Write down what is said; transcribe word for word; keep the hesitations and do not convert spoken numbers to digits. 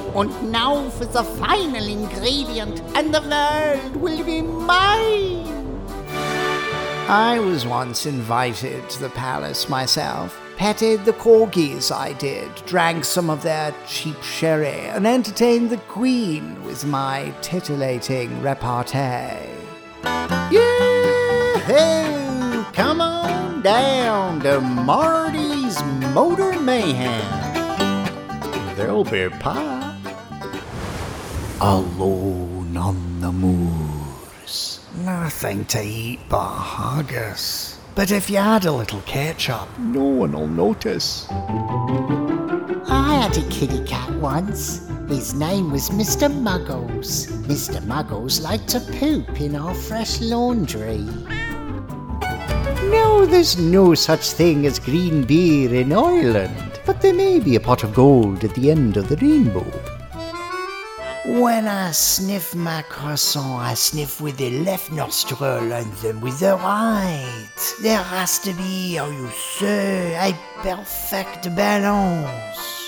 And now for the final ingredient, and the world will be mine. I was once invited to the palace myself. Petted the corgis, I did, drank some of their cheap sherry, and entertained the queen with my titillating repartee. Yoo-hoo! Come on down to Marty's Motor Mayhem. There'll be pie. Alone on the moors. Nothing to eat but haggis. But if you add a little ketchup, no one will notice. I had a kitty cat once. His name was Mister Muggles. Mister Muggles liked to poop in our fresh laundry. No, there's no such thing as green beer in Ireland, but there may be a pot of gold at the end of the rainbow. When I sniff my croissant, I sniff with the left nostril and then with the right. There has to be, how you say, a perfect balance.